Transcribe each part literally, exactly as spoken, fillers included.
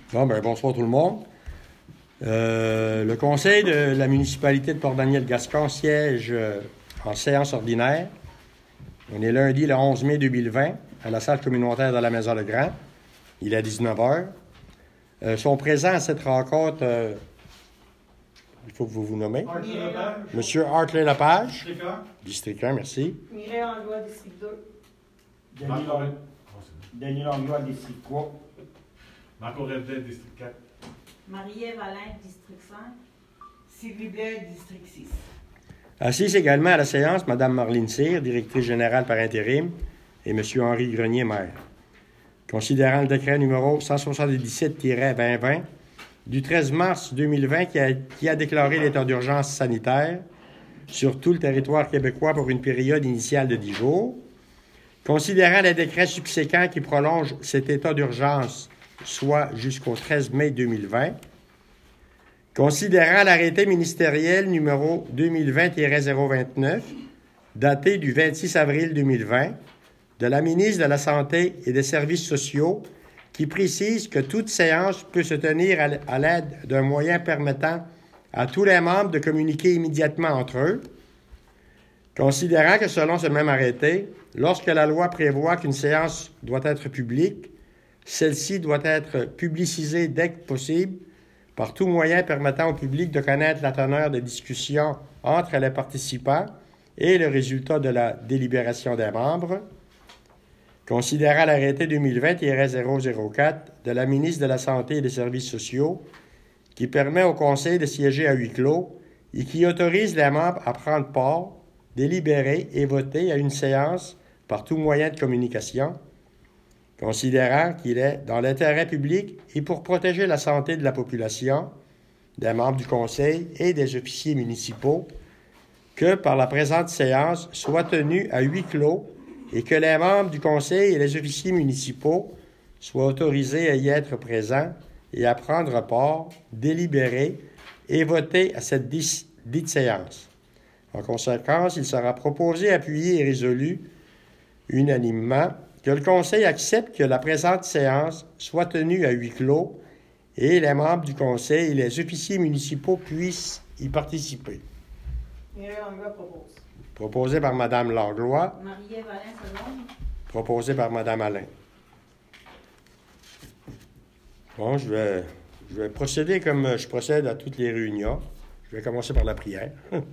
Bon, ben, bonsoir tout le monde. Euh, le conseil de la municipalité de Port-Daniel-Gascon siège euh, en séance ordinaire. On est lundi le onze mai deux mille vingt à la salle communautaire de la Maison-le-Grand. Il est dix-neuf heures. Euh, sont présents à cette rencontre, euh, il faut que vous vous nommez. Monsieur Hartley Lepage. District un. District un, merci. Mireille Anglois, District deux. Denis, Long... Denis Langlois, District trois. Marco Revdet, District quatre. Marie-Ève Alain, District cinq. Sylvie Blair, District six. Assise également à la séance, Mme Marlene Cyr, directrice générale par intérim, et M. Henri Grenier, maire. Considérant le décret numéro cent soixante-dix-sept vingt vingt du treize mars deux mille vingt qui a, qui a déclaré l'état d'urgence sanitaire sur tout le territoire québécois pour une période initiale de dix jours, considérant les décrets subséquents qui prolongent cet état d'urgence, soit jusqu'au treize mai deux mille vingt, considérant l'arrêté ministériel numéro deux mille vingt zéro vingt-neuf, daté du vingt-six avril deux mille vingt, de la ministre de la Santé et des Services sociaux, qui précise que toute séance peut se tenir à l'aide d'un moyen permettant à tous les membres de communiquer immédiatement entre eux, considérant que selon ce même arrêté, lorsque la loi prévoit qu'une séance doit être publique, celle-ci doit être publicisée dès que possible par tout moyen permettant au public de connaître la teneur des discussions entre les participants et le résultat de la délibération des membres, considérant l'arrêté deux mille vingt zéro zéro quatre de la ministre de la Santé et des Services sociaux, qui permet au Conseil de siéger à huis clos et qui autorise les membres à prendre part, délibérer et voter à une séance par tout moyen de communication, considérant qu'il est dans l'intérêt public et pour protéger la santé de la population, des membres du Conseil et des officiers municipaux, que par la présente séance soit tenue à huis clos et que les membres du Conseil et les officiers municipaux soient autorisés à y être présents et à prendre part, délibérer et voter à cette dite séance. En conséquence, il sera proposé, appuyé et résolu unanimement que le Conseil accepte que la présente séance soit tenue à huis clos et les membres du Conseil et les officiers municipaux puissent y participer. Mireille Anglois propose. Proposé par Mme Langlois. Marie-Ève Alain, seconde. Proposé par Mme Alain. Bon, je vais, je vais procéder comme je procède à toutes les réunions. Je vais commencer par la prière.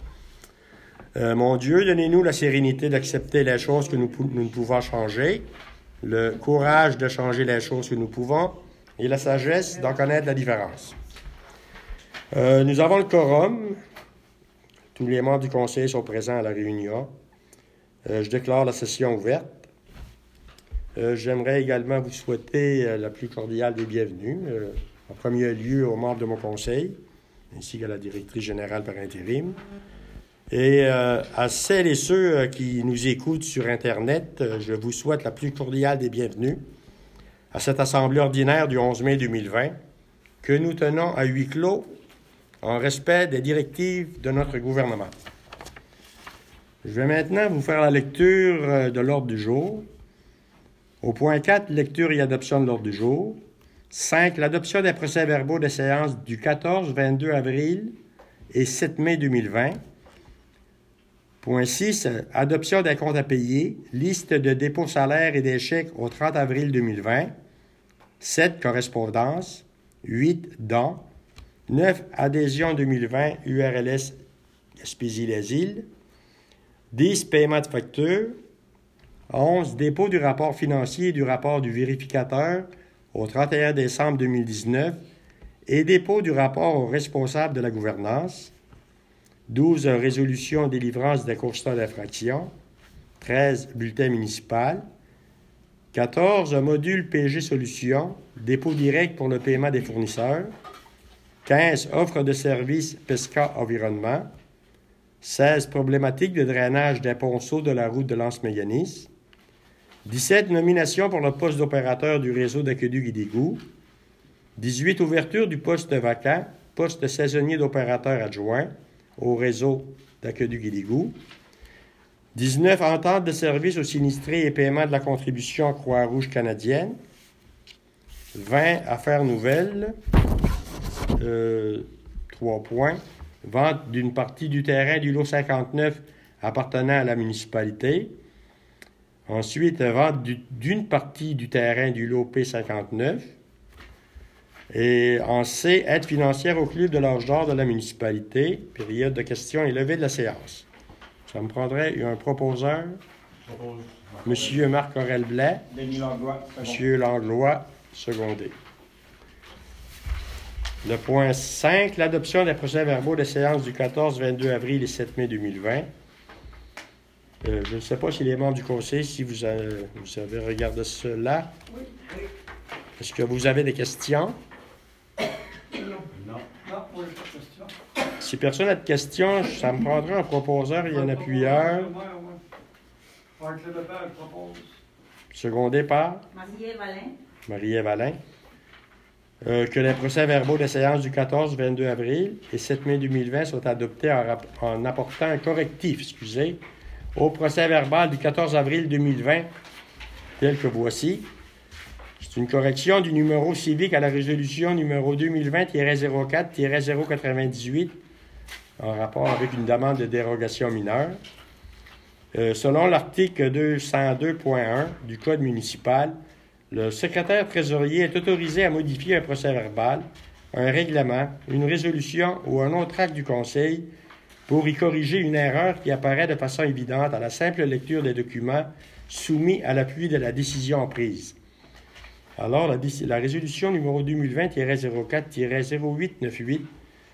Euh, mon Dieu, donnez-nous la sérénité d'accepter les choses que nous, nous ne pouvons changer, le courage de changer les choses que nous pouvons et la sagesse d'en connaître la différence. Euh, nous avons le quorum. Tous les membres du Conseil sont présents à la réunion. Euh, je déclare la session ouverte. Euh, j'aimerais également vous souhaiter euh, la plus cordiale des bienvenues, euh, en premier lieu aux membres de mon Conseil, ainsi qu'à la directrice générale par intérim. Et euh, à celles et ceux euh, qui nous écoutent sur Internet, euh, je vous souhaite la plus cordiale des bienvenues à cette assemblée ordinaire du onze mai deux mille vingt, que nous tenons à huis clos en respect des directives de notre gouvernement. Je vais maintenant vous faire la lecture euh, de l'ordre du jour. Au point quatre, lecture et adoption de l'ordre du jour. cinq, l'adoption des procès-verbaux des séances du quatorze, vingt-deux avril et sept mai deux mille vingt. Point six, adoption des comptes à payer, liste de dépôts salaires et des chèques au trente avril deux mille vingt. sept, correspondance. huit, dons. neuf, adhésion deux mille vingt, U R L S Gaspésie-les-Îles. dix, paiement de factures. onze, dépôt du rapport financier et du rapport du vérificateur au trente et un décembre deux mille dix-neuf et dépôt du rapport au responsable de la gouvernance. douze, résolution délivrance des constats d'infraction. treize, bulletin municipal. quatorze, module P G Solutions, dépôt direct pour le paiement des fournisseurs. quinze, offre de services Pesca Environnement. seize, problématique de drainage des ponceaux de la route de l'Anse-Méganis. dix-sept, nomination pour le poste d'opérateur du réseau d'aqueduc et d'égouts. dix-huit, ouverture du poste vacant, poste saisonnier d'opérateur adjoint au réseau d'aqueduc et d'égouts. dix-neuf, entente de service aux sinistrés et paiement de la contribution Croix-Rouge canadienne. vingt affaires nouvelles. Euh, trois points. Vente d'une partie du terrain du lot cinquante-neuf appartenant à la municipalité. Ensuite, vente du, d'une partie du terrain du lot P cinquante-neuf. Et en C, aide financière au club de l'âge d'or de la municipalité. Période de questions et levée de la séance. Ça me prendrait un proposeur. Propose. Monsieur Marc-Aurèle Blais. Denis Langlois. Monsieur Langlois, secondé. Le point cinq, l'adoption des procès-verbaux des séances du quatorze, vingt-deux avril et sept mai deux mille vingt. Euh, je ne sais pas si les membres du conseil, si vous avez, vous avez regardé cela. Oui, oui. Est-ce que vous avez des questions? Non. Non. Non, pour les questions. Si personne n'a de questions, ça me prendra un proposeur et un appuyeur. Ouais, ouais. Franck Lepage propose. Secondé par Marie-Ève Alain. Marie-Ève Alain. Euh, que les procès-verbaux des séances du quatorze, vingt-deux avril et sept mai deux mille vingt soient adoptés en, rap- en apportant un correctif, excusez, au procès-verbal du quatorze avril deux mille vingt, tel que voici. C'est une correction du numéro civique à la résolution numéro deux mille vingt zéro quatre zéro quatre-vingt-dix-huit en rapport avec une demande de dérogation mineure. Euh, selon l'article deux cent deux point un du Code municipal, le secrétaire trésorier est autorisé à modifier un procès-verbal, un règlement, une résolution ou un autre acte du Conseil pour y corriger une erreur qui apparaît de façon évidente à la simple lecture des documents soumis à l'appui de la décision prise. Alors, la, la résolution numéro deux mille vingt zéro quatre zéro huit neuf-huit,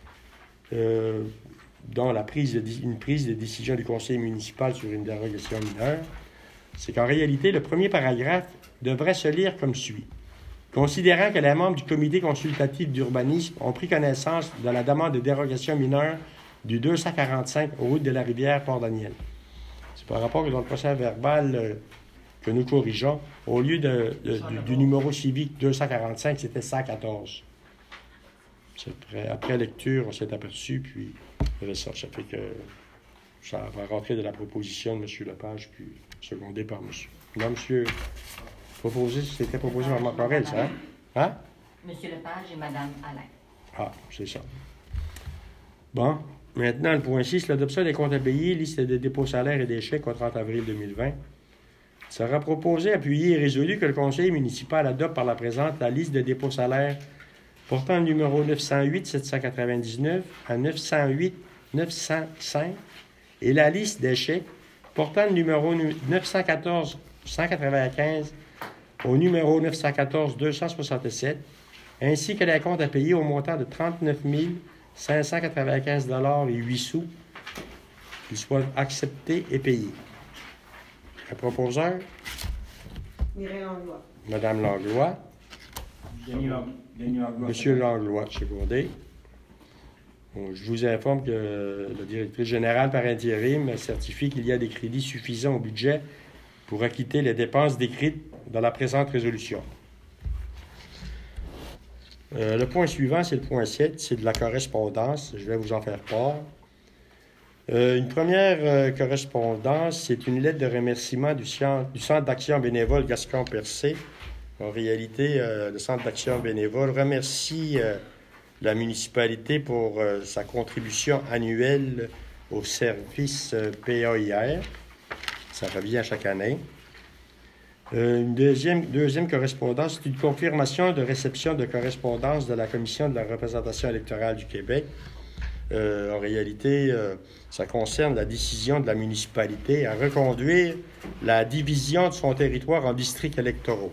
euh, dont la prise de, une prise de décision du Conseil municipal sur une dérogation mineure, c'est qu'en réalité, le premier paragraphe devrait se lire comme suit. Considérant que les membres du comité consultatif d'urbanisme ont pris connaissance de la demande de dérogation mineure du deux cent quarante-cinq route de la rivière Port-Daniel. C'est par rapport que dans le procès verbal euh, que nous corrigeons, au lieu de, de, du, du numéro civique deux cent quarante-cinq, c'était cent quatorze. C'est après, après lecture, on s'est aperçu, puis il y avait ça. Ça fait que ça va rentrer de la proposition de M. Lepage, puis secondé par M. Non, M. Proposé, c'était proposé par Marc-Aurèle, ça, hein? Hein? Monsieur Lepage et Madame Alain. Ah, c'est ça. Bon, maintenant, le point six, l'adoption des comptes à payer, liste des dépôts salaires et des chèques au trente avril deux mille vingt. Il sera proposé, appuyé et résolu que le conseil municipal adopte par la présente la liste de dépôts salaires portant le numéro neuf cent huit sept cent quatre-vingt-dix-neuf à neuf cent huit neuf cent cinq et la liste des chèques portant le numéro neuf cent quatorze cent quatre-vingt-quinze au numéro neuf cent quatorze deux cent soixante-sept, ainsi que les comptes à payer au montant de trente-neuf mille cinq cent quatre-vingt-quinze dollars et huit sous, qu'ils soient acceptés et payés. Un proposeur, Mireille Langlois. Madame Langlois, Denis Lang- Denis Langlois. Monsieur Langlois, secondé. Bon, je vous informe que le directeur général par intérim certifie qu'il y a des crédits suffisants au budget pour acquitter les dépenses décrites dans la présente résolution. Euh, le point suivant, c'est le point sept, c'est de la correspondance. Je vais vous en faire part. Euh, une première euh, correspondance, c'est une lettre de remerciement du, sien- du Centre d'action bénévole Gascon-Percé. En réalité, euh, le Centre d'action bénévole remercie euh, la municipalité pour euh, sa contribution annuelle au service euh, P A I R. Ça revient à chaque année. Euh, une deuxième, deuxième correspondance, c'est une confirmation de réception de correspondance de la Commission de la représentation électorale du Québec. Euh, en réalité, euh, ça concerne la décision de la municipalité à reconduire la division de son territoire en districts électoraux.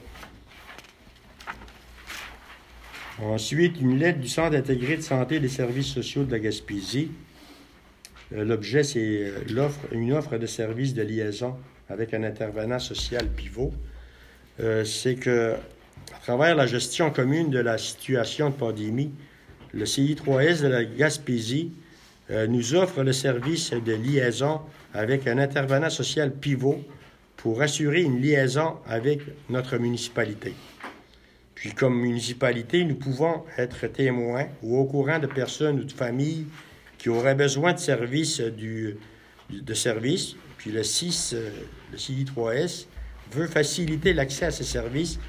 Ensuite, une lettre du Centre intégré de santé et des services sociaux de la Gaspésie. Euh, l'objet, c'est euh, l'offre, une offre de services de liaison avec un intervenant social pivot. Euh, c'est que, à travers la gestion commune de la situation de pandémie, le C I trois S de la Gaspésie euh, nous offre le service de liaison avec un intervenant social pivot pour assurer une liaison avec notre municipalité. Puis, comme municipalité, nous pouvons être témoins ou au courant de personnes ou de familles qui auraient besoin de services du, de services. Puis le six, euh, le C I trois S veut faciliter l'accès à ces services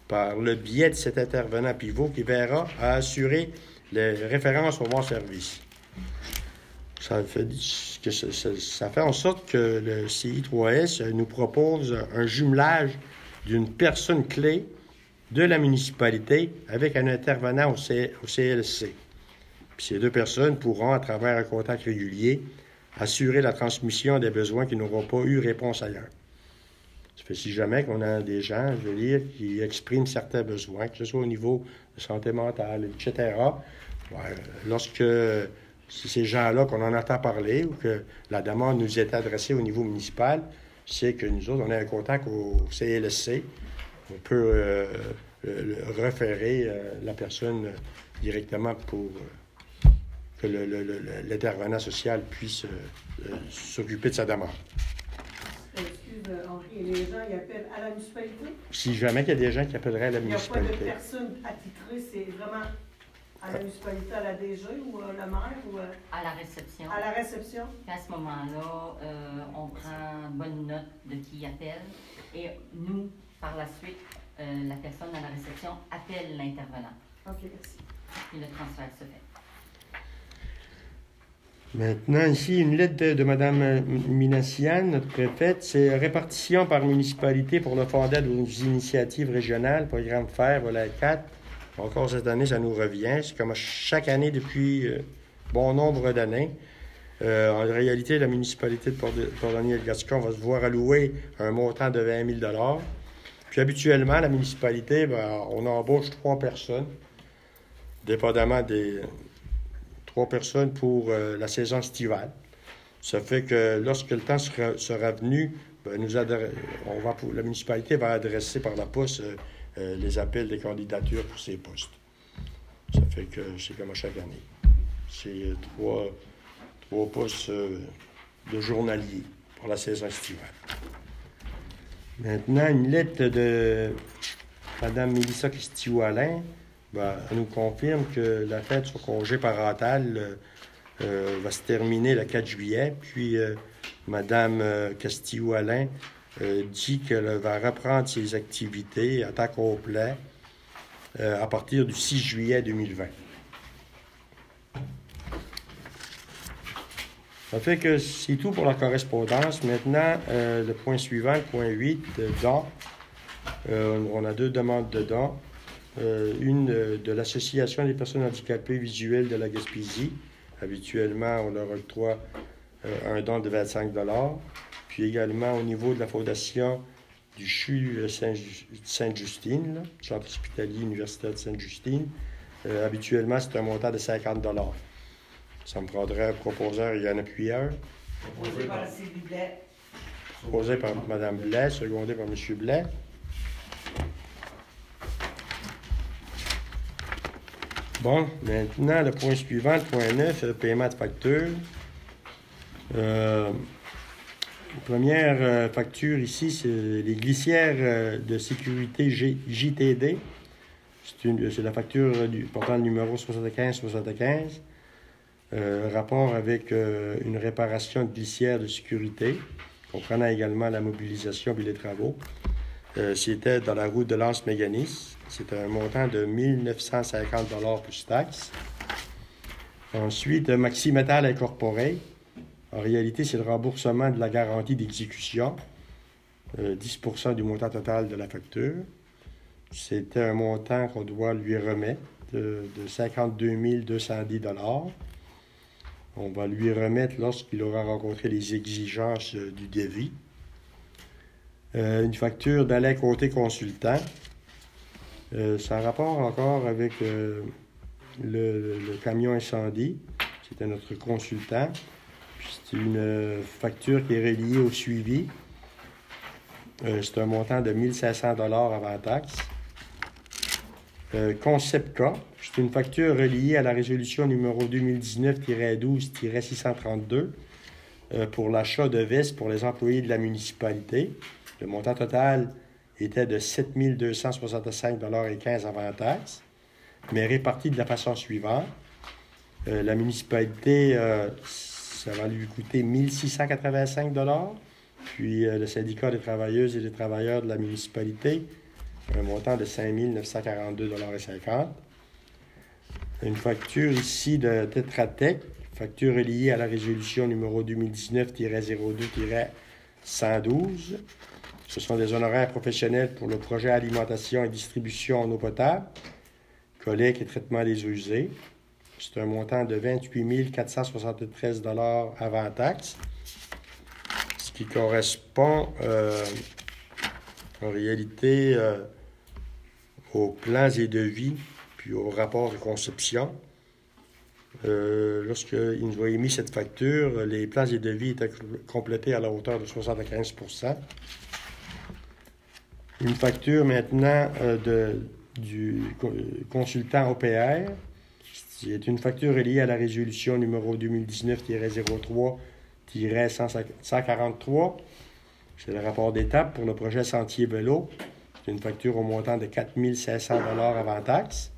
par le biais de cet intervenant pivot qui verra à assurer les références au bon service. Ça fait, que ça, ça, ça fait en sorte que le C I trois S nous propose un jumelage d'une personne clé de la municipalité avec un intervenant au, C, au C L C. Puis ces deux personnes pourront, à travers un contact régulier, assurer la transmission des besoins qui n'auront pas eu réponse ailleurs. Ça fait si jamais qu'on a des gens, je veux dire, qui expriment certains besoins, que ce soit au niveau de santé mentale, et cetera, ouais, lorsque c'est ces gens-là qu'on en entend parler ou que la demande nous est adressée au niveau municipal, c'est que nous autres, on a un contact au C L S C. On peut euh, le, le référer euh, la personne euh, directement pour euh, que le, le, le, l'intervenant social puisse euh, euh, s'occuper de sa demande. Excuse, Henri, les gens, ils appellent à la municipalité? Si jamais il y a des gens qui appelleraient à la Il n'y a pas municipalité. de personne attitrée, c'est vraiment à la municipalité, à la D G ou à la maire ou à, À la réception. à la réception? Puis à ce moment-là, euh, on prend bonne note de qui appelle et nous, par la suite, euh, la personne à la réception appelle l'intervenant. OK, merci. Puis le transfert se fait. Maintenant, ici, une lettre de, de Mme Minassian, notre préfète, c'est répartition par municipalité pour le fonds d'aide aux initiatives régionales, programme F A I R, volet quatre. Encore cette année, ça nous revient. C'est comme chaque année depuis euh, bon nombre d'années. Euh, en réalité, la municipalité de Port-Daniel-Gascon va se voir allouer un montant de vingt mille dollars. Puis habituellement, la municipalité, ben, on embauche trois personnes, dépendamment des trois personnes pour euh, la saison estivale. Ça fait que lorsque le temps sera, sera venu, ben, nous adre- on va, la municipalité va adresser par la poste euh, euh, les appels des candidatures pour ces postes. Ça fait que c'est comme à chaque année. C'est euh, trois, trois postes euh, de journaliers pour la saison estivale. Maintenant, une lettre de Mme Mélissa Castillo-Alain. Ben, elle nous confirme que la fête sur congé parental euh, euh, va se terminer le quatre juillet. Puis, euh, Mme euh, Castillo-Alain euh, dit qu'elle va reprendre ses activités à temps complet euh, à partir du six juillet deux mille vingt. Ça fait que c'est tout pour la correspondance. Maintenant, euh, le point suivant, le point huit, euh, dons. Euh, on a deux demandes de dons. Euh, une euh, de l'Association des personnes handicapées visuelles de la Gaspésie. Habituellement, on leur octroie euh, un don de vingt-cinq dollars. Puis également au niveau de la Fondation du C H U Saint- Sainte-Justine, là, Centre hospitalier universitaire de Sainte-Justine. Euh, habituellement, c'est un montant de cinquante dollars. Ça me prendrait un proposeur et un appuyeur. Proposé par Sylvie Blais. Proposé par Mme Blais, secondé par M. Blais. Bon, maintenant, le point suivant, le point neuf, le paiement de facture. Euh, première euh, facture ici, c'est les glissières euh, de sécurité G- J T D. C'est, une, c'est la facture du, portant le numéro soixante-quinze soixante-quinze. Euh, rapport avec euh, une réparation de glissière de sécurité, comprenant également la mobilisation et les travaux. Euh, c'était dans la route de Lens-Méganis. C'était un montant de mille neuf cent cinquante dollars plus taxes. Ensuite, Maxi Metal Incorporé. En réalité, c'est le remboursement de la garantie d'exécution, euh, dix pour cent du montant total de la facture. C'était un montant qu'on doit lui remettre de, de cinquante-deux mille deux cent dix dollars. On va lui remettre lorsqu'il aura rencontré les exigences euh, du devis. Euh, une facture d'Alain Côté Consultant. Euh, ça a rapport encore avec euh, le, le, le camion incendie. C'était notre consultant. Puis c'est une euh, facture qui est reliée au suivi. Euh, c'est un montant de mille cinq cents dollars avant taxe. Euh, Conceptca, c'est une facture reliée à la résolution numéro deux mille dix-neuf douze six cent trente-deux euh, pour l'achat de vestes pour les employés de la municipalité. Le montant total était de sept mille deux cent soixante-cinq dollars et quinze avant taxe, mais réparti de la façon suivante. Euh, la municipalité, euh, ça va lui coûter mille six cent quatre-vingt-cinq dollars, puis euh, le syndicat des travailleuses et des travailleurs de la municipalité un montant de cinq mille neuf cent quarante-deux dollars cinquante. Une facture ici de Tetra Tech, facture reliée à la résolution numéro deux mille dix-neuf zéro deux cent douze. Ce sont des honoraires professionnels pour le projet alimentation et distribution en eau potable, collecte et traitement des eaux usées. C'est un montant de vingt-huit mille quatre cent soixante-treize dollars avant taxe, ce qui correspond euh, en réalité euh, aux plans et devis puis au rapport de conception. Euh, Lorsqu'ils nous ont émis cette facture, les plans et devis étaient complétés à la hauteur de soixante-quinze pour cent. Une facture maintenant euh, de, du consultant O P R. C'est une facture reliée à la résolution numéro deux mille dix-neuf zéro trois cent quarante-trois. C'est le rapport d'étape pour le projet Sentier Vélo. C'est une facture au montant de quatre mille cinq cents dollars avant taxe.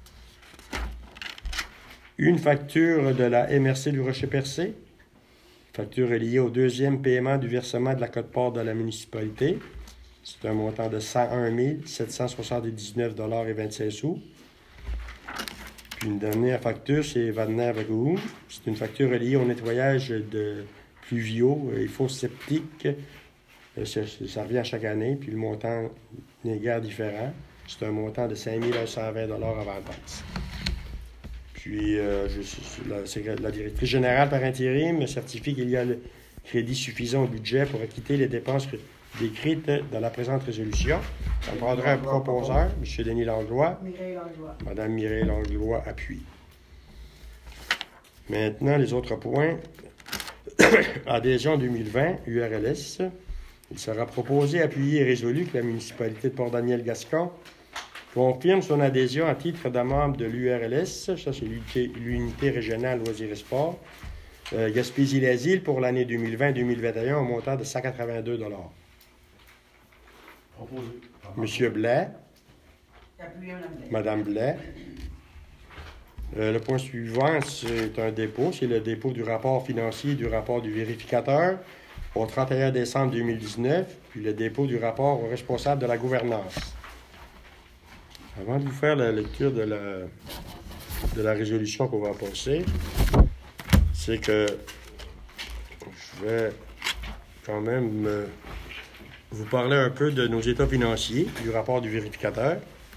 Une facture de la M R C du Rocher-Percé. Facture reliée au deuxième paiement du versement de la quote-part de la municipalité. C'est un montant de cent un mille sept cent soixante-dix-neuf dollars vingt-cinq sous. Puis une dernière facture, c'est Wagner Vagoum. C'est une facture reliée au nettoyage de pluviaux et fosses septiques. Ça, ça revient à chaque année, puis le montant n'est guère différent. C'est un montant de cinq mille cent vingt dollars avant taxe. Puis, euh, je, la, la directrice générale par intérim me certifie qu'il y a le crédit suffisant au budget pour acquitter les dépenses décrites dans la présente résolution. Ça me prendrait un proposeur, M. Denis Langlois. Mireille Langlois. Mme Mireille Langlois appuie. Maintenant, les autres points. Adhésion deux mille vingt, U R L S. Il sera proposé, appuyé et résolu que la municipalité de Port-Daniel-Gascon confirme son adhésion à titre de membre de l'U R L S. Ça, c'est l'unité, l'unité régionale loisirs et sports. Euh, Gaspésie-les-Îles pour l'année deux mille vingt deux mille vingt et un au montant de cent quatre-vingt-deux dollars. Proposé. Monsieur Blais. Appuyé, Mme Blais. Madame Blais. Euh, le point suivant, c'est un dépôt. C'est le dépôt du rapport financier et du rapport du vérificateur au trente et un décembre deux mille dix-neuf, puis le dépôt du rapport au responsable de la gouvernance. Avant de vous faire la lecture de la, de la résolution qu'on va passer, c'est que je vais quand même euh, vous parler un peu de nos états financiers, du rapport du vérificateur.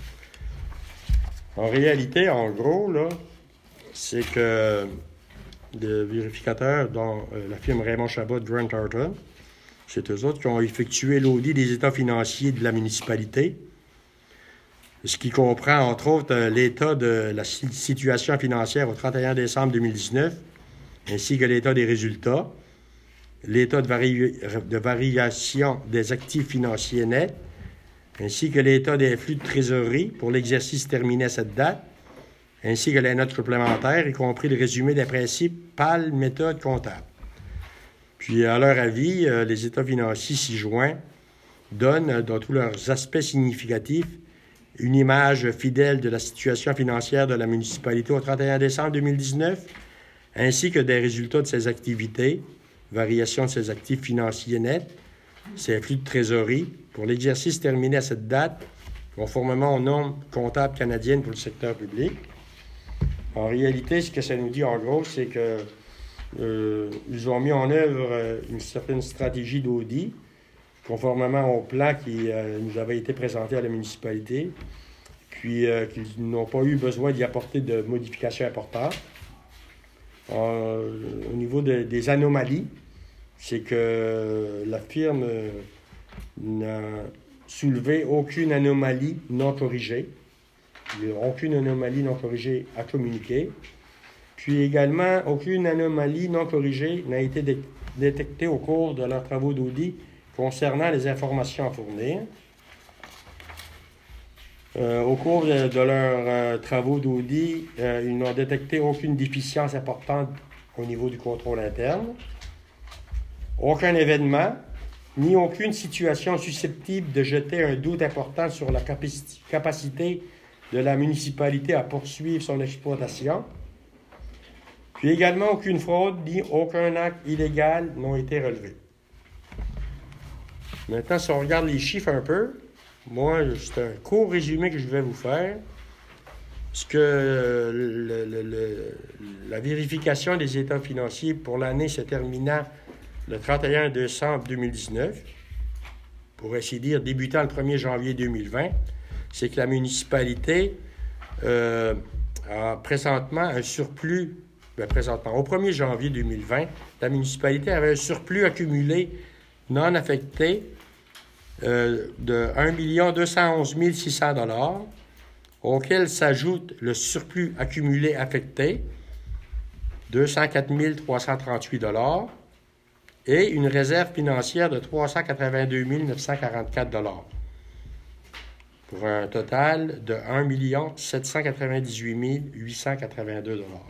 En réalité, en gros, là, c'est que le vérificateur, dont euh, la firme Raymond Chabot de Grant Thornton, c'est eux autres qui ont effectué l'audit des états financiers de la municipalité, ce qui comprend, entre autres, euh, l'état de la situation financière au trente et un décembre deux mille dix-neuf, ainsi que l'état des résultats, l'état de, vari... de variation des actifs financiers nets, ainsi que l'état des flux de trésorerie pour l'exercice terminé à cette date, ainsi que les notes supplémentaires, y compris le résumé des principales méthodes comptables. Puis, à leur avis, euh, les états financiers ci-joints donnent, euh, dans tous leurs aspects significatifs, une image fidèle de la situation financière de la municipalité au trente et un décembre deux mille dix-neuf, ainsi que des résultats de ses activités, variation de ses actifs financiers nets, ses flux de trésorerie pour l'exercice terminé à cette date, conformément aux normes comptables canadiennes pour le secteur public. En réalité, ce que ça nous dit en gros, c'est que euh, ils ont mis en œuvre euh, une certaine stratégie d'audit, conformément au plan qui euh, nous avait été présenté à la municipalité, puis euh, qu'ils n'ont pas eu besoin d'y apporter de modifications importantes. Euh, au niveau de, des anomalies, c'est que la firme euh, n'a soulevé aucune anomalie non corrigée. Il n'y a aucune anomalie non corrigée à communiquer. Puis également, aucune anomalie non corrigée n'a été dé- détectée au cours de leurs travaux d'audit concernant les informations à fournir. Euh, au cours de, de leurs euh, travaux d'audit, euh, ils n'ont détecté aucune déficience importante au niveau du contrôle interne, aucun événement, ni aucune situation susceptible de jeter un doute important sur la capaci- capacité de la municipalité à poursuivre son exploitation. Puis également, aucune fraude ni aucun acte illégal n'ont été relevés. Maintenant, si on regarde les chiffres un peu, moi, c'est un court résumé que je vais vous faire. Parce que le, le, le, la vérification des états financiers pour l'année se terminant le trente et un décembre deux mille dix-neuf, pour ainsi dire débutant le premier janvier deux mille vingt, c'est que la municipalité euh, a présentement un surplus, bien présentement, au premier janvier deux mille vingt, la municipalité avait un surplus accumulé non affecté euh, de un million deux cent onze mille six cents dollars, auquel s'ajoute le surplus accumulé affecté, deux cent quatre mille trois cent trente-huit dollars, et une réserve financière de trois cent quatre-vingt-deux mille neuf cent quarante-quatre dollars, pour un total de un million sept cent quatre-vingt-dix-huit mille huit cent quatre-vingt-deux dollars.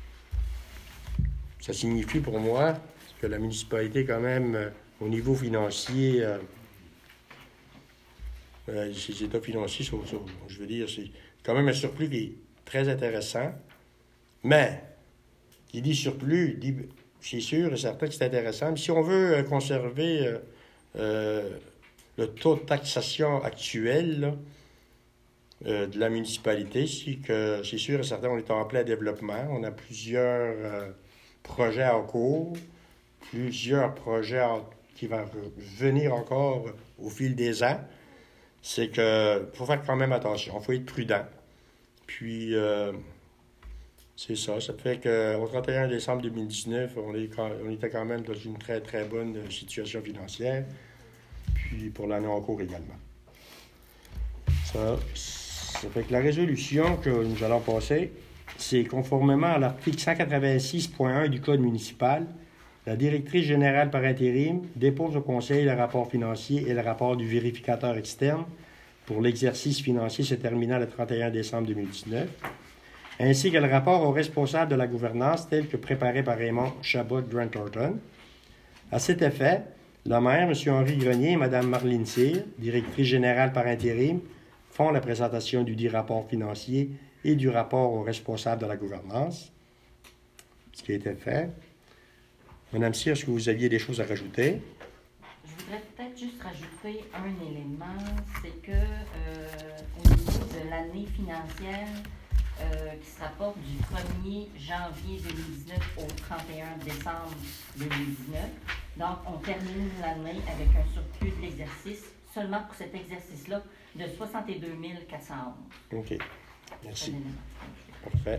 Ça signifie pour moi que la municipalité, quand même, euh, au niveau financier, euh, euh, ses états financiers sont, sont, je veux dire, c'est quand même un surplus qui est très intéressant. Mais, qui dit surplus, dit, c'est sûr et certain que c'est intéressant. Mais si on veut euh, conserver euh, euh, le taux de taxation actuel là, euh, de la municipalité, c'est que c'est sûr et certain qu'on est en plein développement. On a plusieurs euh, projets en cours, plusieurs projets en, qui vont venir encore au fil des ans. C'est que faut faire quand même attention, il faut être prudent. Puis, euh, c'est ça. Ça fait qu'au trente et un décembre deux mille dix-neuf, on, est, on était quand même dans une très, très bonne situation financière. Puis, pour l'année en cours également. Ça, ça fait que la résolution que nous allons passer, c'est conformément à l'article cent quatre-vingt-six point un du Code municipal, la directrice générale par intérim dépose au Conseil le rapport financier et le rapport du vérificateur externe pour l'exercice financier se terminant le trente et un décembre deux mille dix-neuf, ainsi que le rapport au responsable de la gouvernance tel que préparé par Raymond Chabot-Grant Thornton. À cet effet, le maire, M. Henri Grenier et Mme Marlene Cyr, directrice générale par intérim, font la présentation du dit rapport financier et du rapport au responsable de la gouvernance, ce qui a été fait. Madame Cyr, est-ce que vous aviez des choses à rajouter? Je voudrais peut-être juste rajouter un élément, c'est que euh, au niveau de l'année financière euh, qui se rapporte du premier janvier deux mille dix-neuf au trente et un décembre deux mille dix-neuf, donc on termine l'année avec un surplus de l'exercice, seulement pour cet exercice-là, de soixante-deux mille quatre cent onze. OK. Merci. Parfait.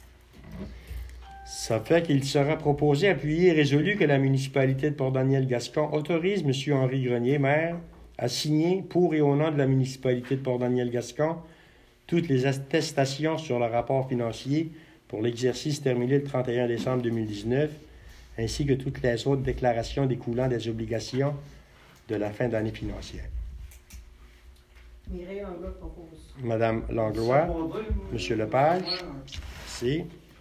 Ça fait qu'il sera proposé, appuyé et résolu que la municipalité de Port-Daniel-Gascon autorise M. Henri Grenier, maire, à signer, pour et au nom de la municipalité de Port-Daniel-Gascon, toutes les attestations sur le rapport financier pour l'exercice terminé le trente et un décembre deux mille dix-neuf, ainsi que toutes les autres déclarations découlant des obligations de la fin d'année financière. Mireille Anglois propose. Madame Langlois, Monsieur Lepage, merci.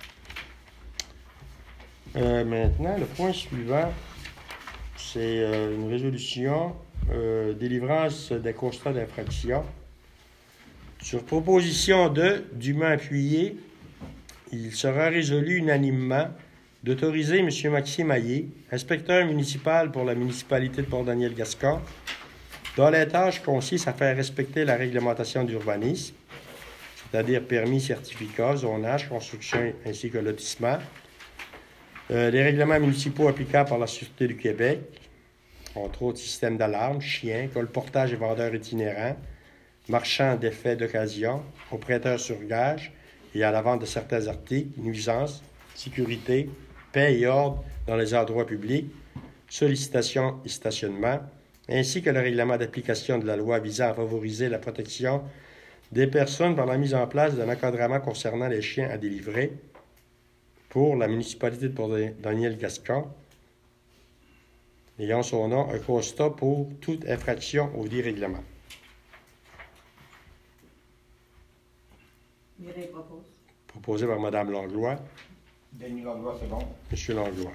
Euh, maintenant, le point suivant, c'est euh, une résolution euh, délivrance des constats d'infraction. Sur proposition de dûment appuyé, il sera résolu unanimement d'autoriser M. Maxime Hayé, inspecteur municipal pour la municipalité de Port-Daniel-Gascon, dont les tâches consistent à faire respecter la réglementation d'urbanisme, c'est-à-dire permis, certificat, zonage, construction ainsi que lotissement, Euh, les règlements municipaux applicables par la Sûreté du Québec, entre autres système d'alarme, chiens, colportage et vendeurs itinérants, marchands d'effets d'occasion, aux prêteurs sur gage et à la vente de certains articles, nuisances, sécurité, paix et ordre dans les endroits publics, sollicitation et stationnement, ainsi que le règlement d'application de la loi visant à favoriser la protection des personnes par la mise en place d'un encadrement concernant les chiens à délivrer, pour la municipalité de Port-Daniel-Gascon, ayant son nom un constat pour toute infraction au dit règlement. Mireille propose. Proposé par Mme Langlois. Denis Langlois, c'est bon. M. Langlois.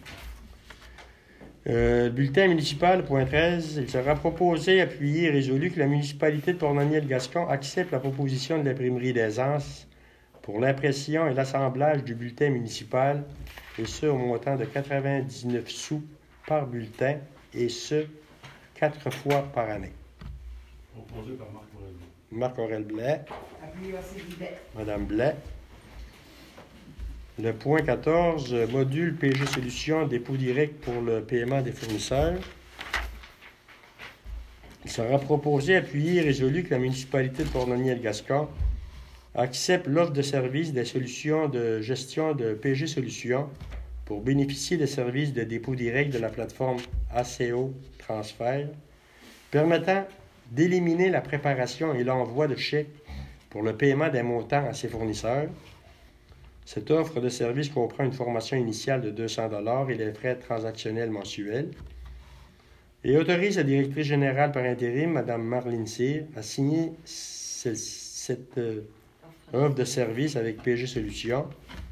Euh, bulletin municipal, point treize. Il sera proposé, appuyé et résolu que la municipalité de Port-Daniel-Gascon accepte la proposition de l'imprimerie d'Aisance pour l'impression et l'assemblage du bulletin municipal, et ce, au montant de quatre-vingt-dix-neuf sous par bulletin, et ce, quatre fois par année. Proposé par Marc Aurel. Marc-Aurel Blais. Appuyez aussi Blais. Madame Blais. Le point quatorze, module P G Solutions, dépôt direct pour le paiement des fournisseurs. Il sera proposé, appuyé et résolu que la municipalité de Port-Daniel-Gascon accepte l'offre de service des solutions de gestion de P G Solutions pour bénéficier des services de dépôt direct de la plateforme A C O Transfert, permettant d'éliminer la préparation et l'envoi de chèques pour le paiement des montants à ses fournisseurs. Cette offre de service comprend une formation initiale de deux cents dollars et les frais transactionnels mensuels et autorise la directrice générale par intérim, Mme Marlene Cyr, à signer ce- cette euh, offre de service avec P G Solutions.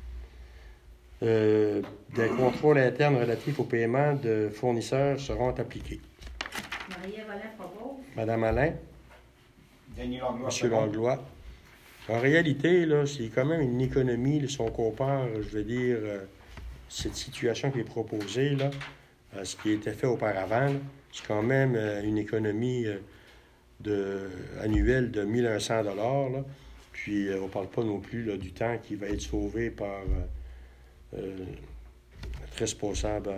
Euh, des contrôles internes relatifs au paiement de fournisseurs seront appliqués. Marie-Ève Alain propose. Madame Alain, Denis Langlois. Monsieur Langlois. En réalité, là, c'est quand même une économie, là, si on compare, je veux dire, euh, cette situation qui est proposée, là, à ce qui était fait auparavant, là, c'est quand même euh, une économie euh, de, annuelle de mille cent dollars. Là. Puis, euh, on ne parle pas non plus là, du temps qui va être sauvé par euh, euh, être responsable à-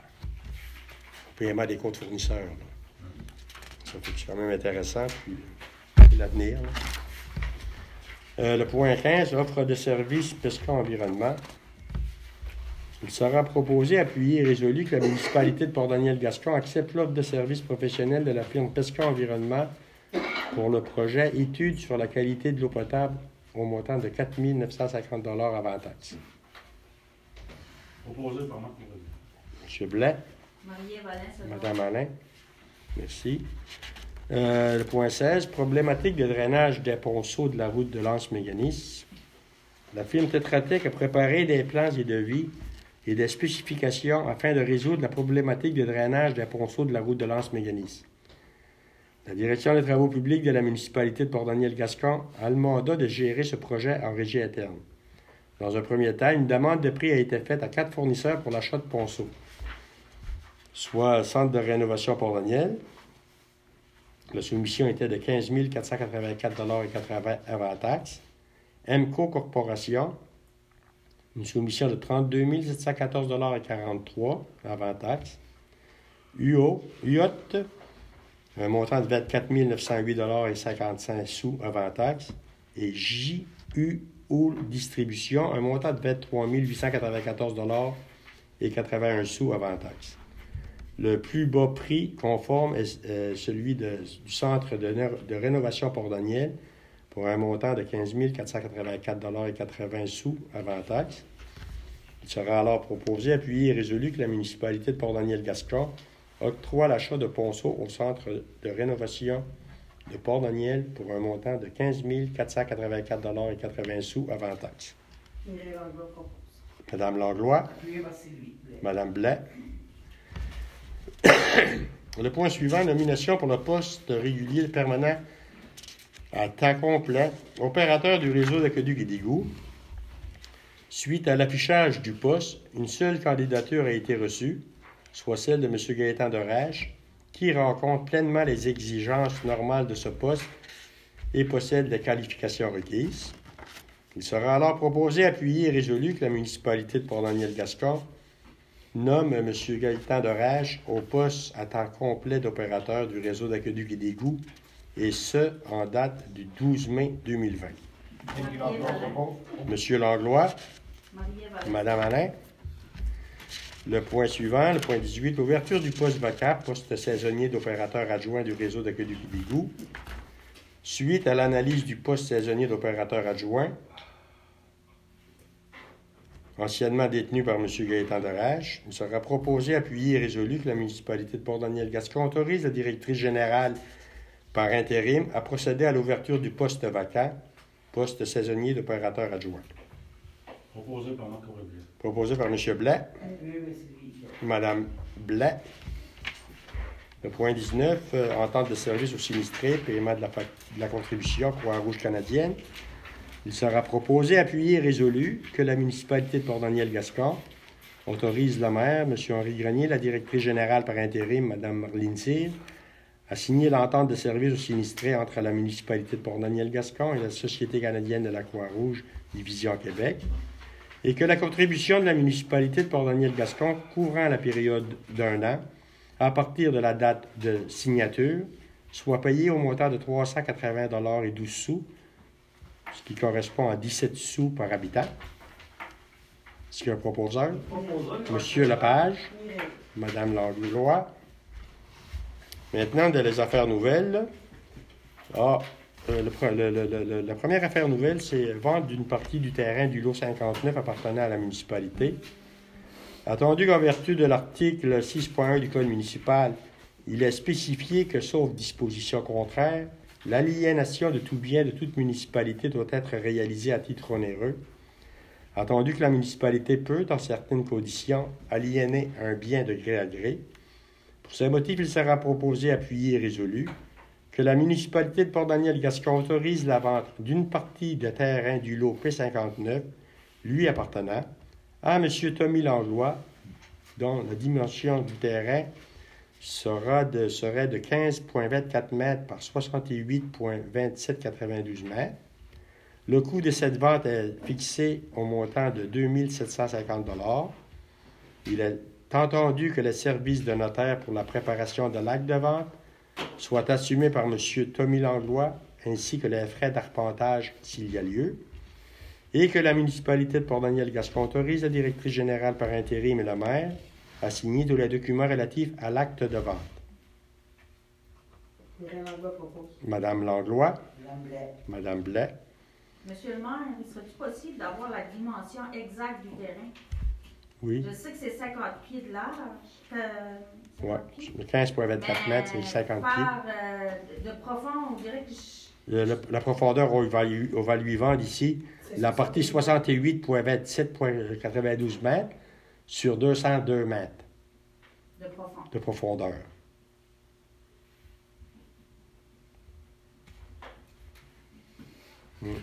au paiement des comptes fournisseurs. Là. Ça fait que c'est quand même intéressant, puis c'est l'avenir. Là. Euh, le point quinze, offre de services Pesca Environnement. Il sera proposé, appuyé et résolu que la municipalité de Port-Daniel-Gascon accepte l'offre de services professionnels de la firme Pesca Environnement pour le projet Études sur la qualité de l'eau potable au montant de quatre mille neuf cent cinquante dollars avant taxe. Proposé par Marc Aurel. M. Blais, Marie-Ève Alain se Mme Alain, merci. Euh, le point seize, problématique de drainage des ponceaux de la route de Lens-Méganis. La firme Tetra Tech a préparé des plans et devis et des spécifications afin de résoudre la problématique de drainage des ponceaux de la route de Lens-Méganis. La direction des travaux publics de la municipalité de Port-Daniel-Gascon a le mandat de gérer ce projet en régie interne. Dans un premier temps, une demande de prix a été faite à quatre fournisseurs pour l'achat de ponceaux, soit le Centre de rénovation Port-Daniel. La soumission était de quinze mille quatre cent quatre-vingt-quatre dollars quatre-vingts avant taxe. M C O Corporation, une soumission de trente-deux mille sept cent quatorze dollars quarante-trois avant taxe. U O, U O T, un montant de vingt-quatre mille neuf cent huit dollars cinquante-cinq sous avant taxe. Et J U O Distribution, un montant de vingt-trois mille huit cent quatre-vingt-quatorze dollars quatre-vingt-un sous avant taxe. Le plus bas prix conforme est euh, celui de, du Centre de, de rénovation Port-Daniel pour un montant de quinze mille quatre cent quatre-vingt-quatre dollars quatre-vingts sous avant taxe. Il sera alors proposé, appuyé et résolu que la municipalité de Port-Daniel-Gascon octroie l'achat de ponceaux au Centre de rénovation de Port-Daniel pour un montant de quinze mille quatre cent quatre-vingt-quatre dollars quatre-vingts sous avant taxe. Mireille Langlois propose. Madame Langlois, Appuyez aussi lui. Blais. Madame Blais. Le point suivant, nomination pour le poste régulier permanent à temps complet, opérateur du réseau d'aqueduc et d'égouts. Suite à l'affichage du poste, une seule candidature a été reçue, soit celle de M. Gaétan Dorage, qui rencontre pleinement les exigences normales de ce poste et possède les qualifications requises. Il sera alors proposé, appuyé et résolu que la municipalité de Port-Daniel-Gascon nomme M. Gaétan Dorage au poste à temps complet d'opérateur du réseau d'aqueduc et d'égouts, et ce, en date du douze mai deux mille vingt. Denis Langlois propose. M. Langlois, Marie-Ève Alain. Mme Alain. Le point suivant, le point dix-huit, l'ouverture du poste vacant, poste saisonnier d'opérateur adjoint du réseau d'aqueduc et d'égouts. Suite à l'analyse du poste saisonnier d'opérateur adjoint, anciennement détenu par M. Gaétan Dorage, il sera proposé, appuyé et résolu que la municipalité de Port-Daniel-Gascon autorise la directrice générale par intérim à procéder à l'ouverture du poste vacant, poste saisonnier d'opérateur adjoint. Proposé par Marc Aurel. Proposé par M. Blais, Appuyez aussi lui. Blais. Mme Blais. Le point dix-neuf, euh, entente de service aux sinistrés, paiement de la, fac- de la contribution Croix-Rouge canadienne. Il sera proposé, appuyé et résolu que la municipalité de Port-Daniel-Gascon autorise le maire, M. Henri Grenier, la directrice générale par intérim, Mme Marlene Cyr, à signer l'entente de service aux sinistrés entre la municipalité de Port-Daniel-Gascon et la Société canadienne de la Croix-Rouge, Division Québec, et que la contribution de la municipalité de Port-Daniel-Gascon couvrant la période d'un an, à partir de la date de signature, soit payée au montant de trois cent quatre-vingts dollars et douze sous, ce qui correspond à dix-sept sous par habitant. Est-ce qu'il y a un proposeur? Monsieur Lepage, Madame Langlois. Maintenant, de les affaires nouvelles. Ah, euh, le, le, le, le, la première affaire nouvelle, c'est vente d'une partie du terrain du lot cinquante-neuf appartenant à la municipalité. Attendu qu'en vertu de l'article six point un du Code municipal, il est spécifié que, sauf disposition contraire, l'aliénation de tout bien de toute municipalité doit être réalisée à titre onéreux. Attendu que la municipalité peut, dans certaines conditions, aliéner un bien de gré à gré. Pour ces motifs, il sera proposé, appuyé et résolu que la municipalité de Port-Daniel-Gascon autorise la vente d'une partie de terrain du lot P cinquante-neuf, lui appartenant, à M. Tommy Langlois, dont la dimension du terrain sera de, serait de quinze virgule vingt-quatre mètres par soixante-huit virgule vingt-sept quatre-vingt-douze mètres. Le coût de cette vente est fixé au montant de deux mille sept cent cinquante dollars. Il est entendu que les services de notaire pour la préparation de l'acte de vente soient assumés par M. Tommy Langlois, ainsi que les frais d'arpentage s'il y a lieu, et que la municipalité de Port-Daniel-Gascon autorise la directrice générale par intérim et le maire à signer tous les documents relatifs à l'acte de vente. Madame Langlois. Madame Blais. Madame Blais. Monsieur le maire, serait-il possible d'avoir la dimension exacte du terrain? Oui. Je sais que c'est cinquante pieds de large. Euh, Oui, quinze virgule vingt-quatre mètres, c'est cinquante par, pieds. Euh, de profond, on dirait que je... Le, le, la profondeur, on va, lui, on va lui vendre ici la partie soixante-huit virgule vingt-sept virgule quatre-vingt-douze mètres sur deux cent deux mètres de, profond. de profondeur. Hmm.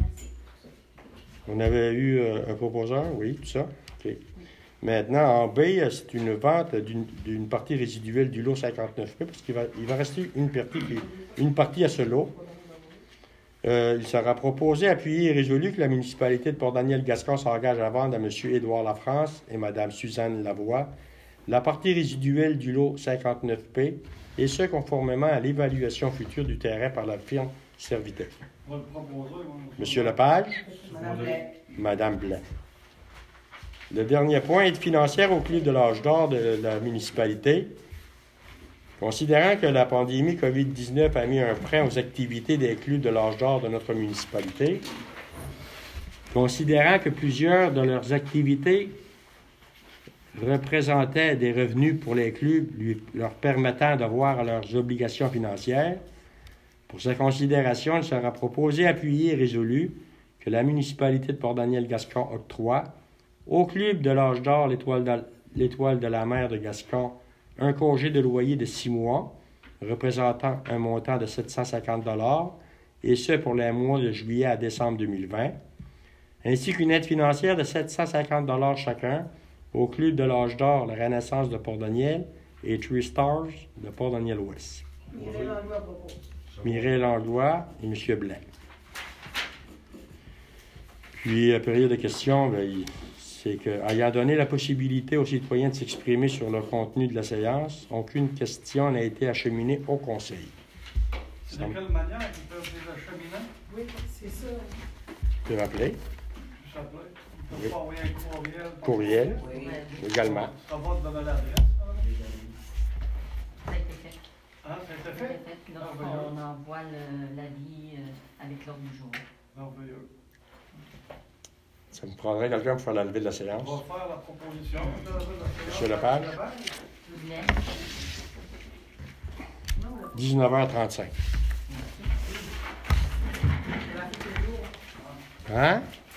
On avait eu euh, un proposeur, oui, tout ça. OK. Maintenant, en B, c'est une vente d'une, d'une partie résiduelle du lot cinquante-neuf P, parce qu'il va, il va rester une partie, une partie à ce lot. Euh, il sera proposé, appuyé et résolu que la municipalité de Port-Daniel-Gascon s'engage à vendre à M. Édouard Lafrance et Mme Suzanne Lavoie la partie résiduelle du lot cinquante-neuf P, et ce, conformément à l'évaluation future du terrain par la firme serviteur. Monsieur Lepage. Madame Blais. Madame Blais. Le dernier point, aide financière au club de l'âge d'or de la municipalité. Considérant que la pandémie covid dix-neuf a mis un frein aux activités des clubs de l'âge d'or de notre municipalité, considérant que plusieurs de leurs activités représentaient des revenus pour les clubs lui, leur permettant de voir leurs obligations financières, pour ces considérations, il sera proposé, appuyé et résolu que la municipalité de Port-Daniel-Gascon octroie au club de l'âge d'or l'Étoile de, l'Étoile de la mer de Gascon un congé de loyer de six mois, représentant un montant de sept cent cinquante dollars, et ce pour les mois de juillet à décembre deux mille vingt, ainsi qu'une aide financière de sept cent cinquante dollars chacun au club de l'âge d'or La Renaissance de Port-Daniel et Three Stars de Port-Daniel-Ouest. Mireille Langlois propose. Mireille Langlois et M. Blais. Puis, la période de questions, bien, c'est qu'ayant donné la possibilité aux citoyens de s'exprimer sur le contenu de la séance, aucune question n'a été acheminée au Conseil. C'est de quelle manière qu'ils peuvent les acheminer? Oui, c'est ça. Tu peux rappeler? Juste appeler. Ils peuvent Oui. pas envoyer un courriel. Courriel, Oui. également. Ça va te donner l'adresse. hein? Ça a été fait. Hein, ça a été Ça a fait? été fait. Donc, Merveilleux. on envoie le- l'avis euh, avec l'ordre du jour. Merveilleux. Ça me prendrait quelqu'un pour faire la levée de la On séance. va faire la proposition. Monsieur Lepage. Vous voulez? dix-neuf heures trente-cinq. Hein?